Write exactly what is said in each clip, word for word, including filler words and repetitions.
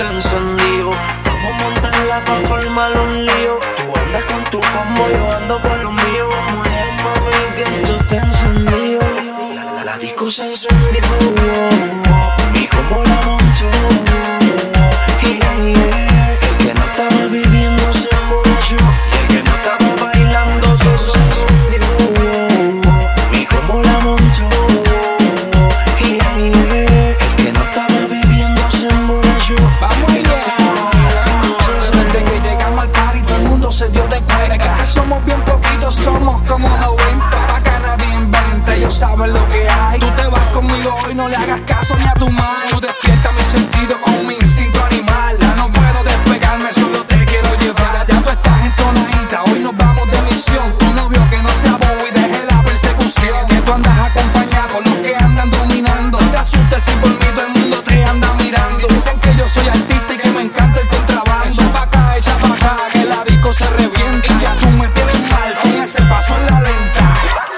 está encendido. Vamos a montarla pa' formar un lío. Tú andas con tu combo, yo ando con lo mío. Mujer, mami, que esto está encendido. La, la, la disco se encendió. Mi combo la montó. Yeah, yeah. El que no estaba viviendo se emborrachó. Y el que no estaba bailando se encendió. Mi combo la montó. Yeah, yeah. El que no estaba bebiendo se emborrachó. Vamos allá. Desde que llegamos al party todo el mundo se dio de cuerda. Somos bien poquitos, somos como noventa. Acá nadie inventa, ellos saben lo que hay. Tú te vas conmigo hoy, no le hagas caso ni a tu madre. Tú despiertas mi sentido con mi instinto animal. Ya no puedo despegarme, solo te quiero llevar. Ya tú estás entonadita, hoy nos vamos de misión. Tu novio que no sea bobo y deje la persecución. Que tú andas acompañado con los que andan dominando. No te asustes si por mí todo el mundo te anda mirando. Dicen que yo soy artista y que me encanta el contrabando. Echa pa' acá, echa pa' acá, que la disco se revienta. Y ya tú me tienes mal con ese paso en la lenta.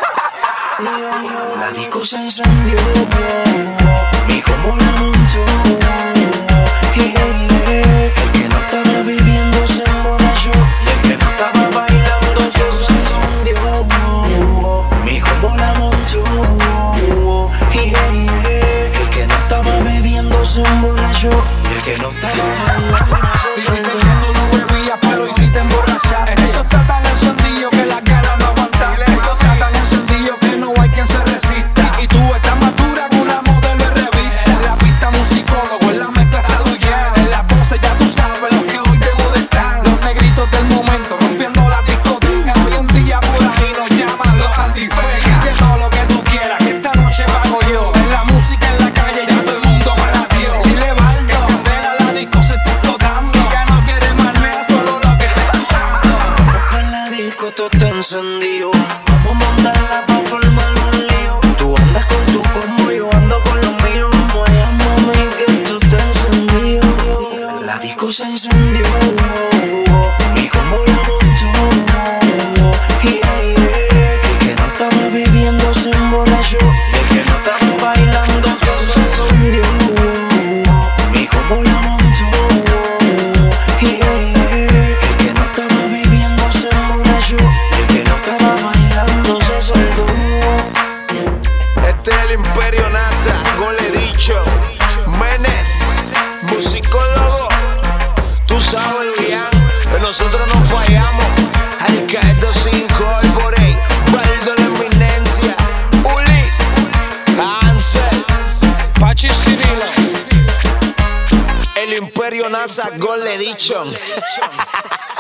La disco se encendió. Mi combo la montó. Yeah, yeah. El que no estaba viviendo se emborrachó. Y el que no estaba bailando se encendió. Mi combo la montó. Yeah, yeah. El que no estaba bebiendo se emborrachó. Y el que no estaba bailando se Dicen encendió. que tú no bebías, pero hiciste emborrachar. Esto está tan encendido que las ganas no aguantan. Esto está tan encendido que no hay quien se resista. Y tú estás madura con una modelo de revista. En la pista musicólogo, en la mezcla está Luyan. En las voces ya tú sabes lo que hoy te molestan. Los negritos del momento rompiendo la discoteca. Hoy en día por ahí nos llaman los antifecas. De todo lo que tú quieras, que esta noche pago yo. En la música en la calle ya todo el mundo me la dio. Dile Baldo, candela, la disco se está explotando. Ya no quiere más nada, solo lo que está escuchando. En la disco todo está encendido. Vamos a montarla pa' formar un lío. Tú andas con tu combo, yo ando con lo mío. Vaya mami, que esto está encendido. La disco se encendió. Mi combo la montó. Yeah, yeah. El que no estaba bebiendo se emborrachó. Y el que no estaba bailando se encendió. Mi combo la montó. Yeah, yeah. El que no estaba bebiendo se emborrachó. Y el que no estaba bailando se soltó. Este es el Imperio NASA, Gole Dicho, Menes, musicólogo. Tú sabes bien, que nosotros no fallamos. Alcaedo cinco por ahí, Baldo la eminencia, Uli, Ansel, Pachi Cirilo. El Imperio NASA, Gole Dicho.